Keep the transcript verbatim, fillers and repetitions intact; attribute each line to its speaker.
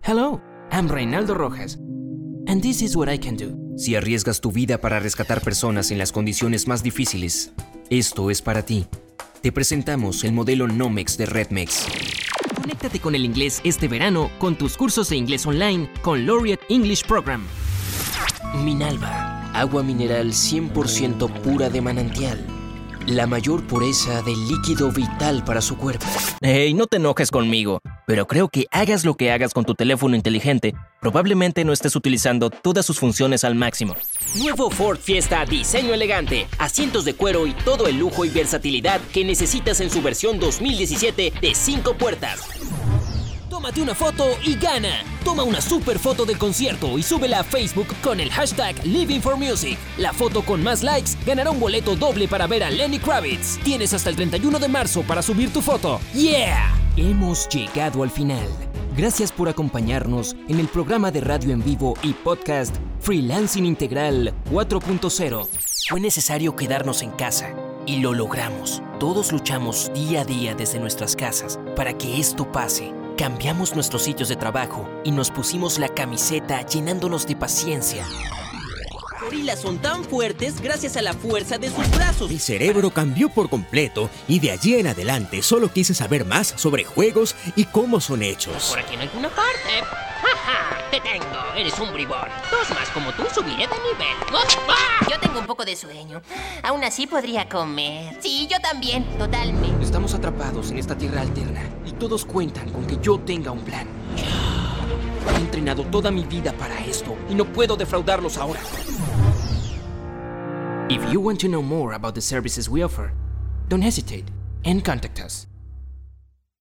Speaker 1: Hello, I'm Reinaldo Rojas, and this is what I can do.
Speaker 2: Si arriesgas tu vida para rescatar personas en las condiciones más difíciles, esto es para ti. Te presentamos el modelo Nomex de Redmex.
Speaker 1: Conéctate con el inglés este verano con tus cursos de inglés online con Laureate English Program.
Speaker 2: Minalba, agua mineral cien por ciento pura de manantial. La mayor pureza del líquido vital para su cuerpo.
Speaker 1: Hey, no te enojes conmigo, pero creo que hagas lo que hagas con tu teléfono inteligente, probablemente no estés utilizando todas sus funciones al máximo.
Speaker 3: Nuevo Ford Fiesta diseño elegante, asientos de cuero y todo el lujo y versatilidad que necesitas en su versión dos mil diecisiete de cinco puertas. Tómate una foto y gana. Toma una super foto del concierto y súbela a Facebook con el hashtag Living for Music. La foto con más likes ganará un boleto doble para ver a Lenny Kravitz. Tienes hasta el treinta y uno de marzo para subir tu foto. ¡Yeah! Hemos llegado al final. Gracias por acompañarnos en el programa de radio en vivo y podcast Freelancing Integral cuatro punto cero. Fue necesario quedarnos en casa y lo logramos. Todos luchamos día a día desde nuestras casas para que esto pase. Cambiamos nuestros sitios de trabajo y nos pusimos la camiseta llenándonos de paciencia. Gorilas son tan fuertes gracias a la fuerza de sus brazos.
Speaker 4: Mi cerebro cambió por completo y de allí en adelante solo quise saber más sobre juegos y cómo son hechos.
Speaker 3: Por aquí no hay ninguna parte. ¡Jaja! Te tengo. Eres un bribón. Dos más como tú subiré de nivel. ¡Ah!
Speaker 5: Yo tengo un poco de sueño. Aún así podría comer. Sí, yo también. Totalmente.
Speaker 1: Estamos atrapados en esta tierra alterna y todos cuentan con que yo tenga un plan. He entrenado toda mi vida para esto y no puedo defraudarlos ahora. If you want to know more about the services we offer, don't hesitate and contact us.